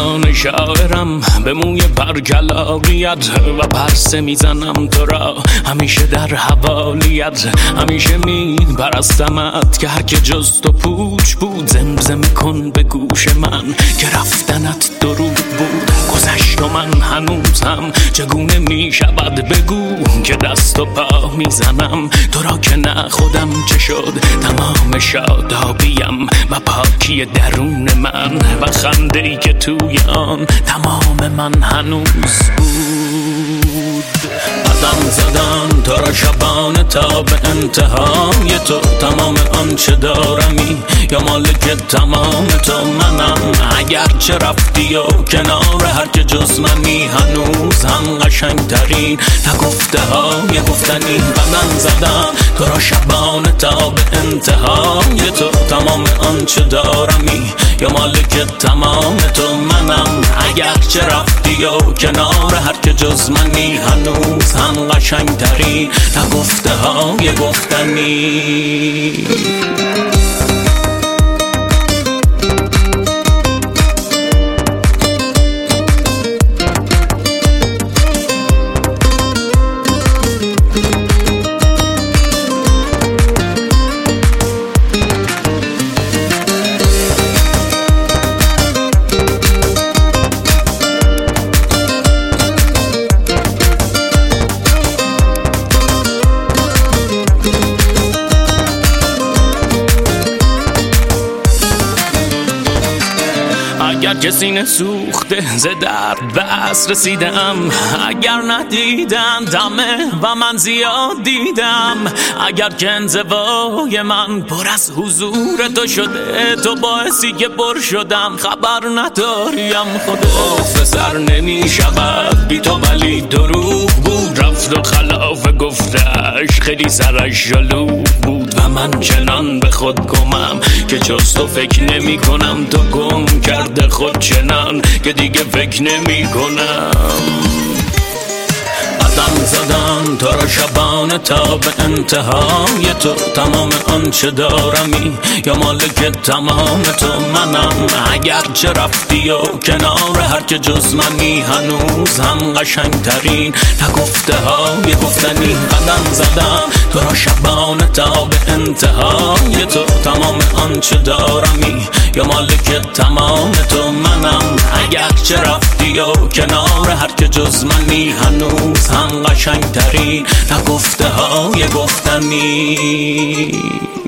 زبان شاعرم به موی برگلاریت و پرسه میزنم تو را همیشه در حوالیت. همیشه میپرستمت که هر که جز تو پوچ بود. زمزمه کن به گوش من که رفتنت درود بود. گذشت و من هنوزم چگونه میشود بگو که دست و پا میزنم تو را که نه خودم چه شد. تمام شادابیم و پاکی درون من و خنده‌ای که توی آن تمام من هنوز بود. قدم زدن تو را شبانه تا به انتهای تو. تمام آنچه دارمی یا مالک تمام تو منم. اگرچه رفتی و کنار هر که جز منی هنوز هم قشنگترین نگفته های گفتنی. قدم زدن تو را شبانه تا به انتهای تو. تمام آنچه دارمی یا مالک تمام تو منم. اگرچه رفتی و کنار هر که جز منی هنوز هم قشنگترین نگفته های گفتنی. اگر که سینه سوخته ز درد بس رسیدم. اگر ندیدن دمه و من زیاد دیدم. اگر که انزوای من پر از حضور تو شده تو باعثی که پر شدم. خبر نداریم خدا سر نمی شود بی تو ولی دروغ بود. رفت و خلاف گفتش خیلی سرش جلو بود و من چنان به خود گمم که جز تو فکر نمی کنم. تو گم کرده خود چنان که دیگه فکر نمی کنم. قدم زدن تو را شبانه تا به انتهای تو. تمام آنچه دارمی یا مالک تمام تو منم. اگرچه رفتی و کنار هر که جز منی هنوز هم قشنگترین نگفته های گفتنی. قدم زدن تو را شبانه تا به انتهای تو. تمام آنچه دارمی یا مالک تمام تو منم. اگرچه رفتی و کنار هر که جز منی هنوز هم قشنگترین نگفته های گفتنی.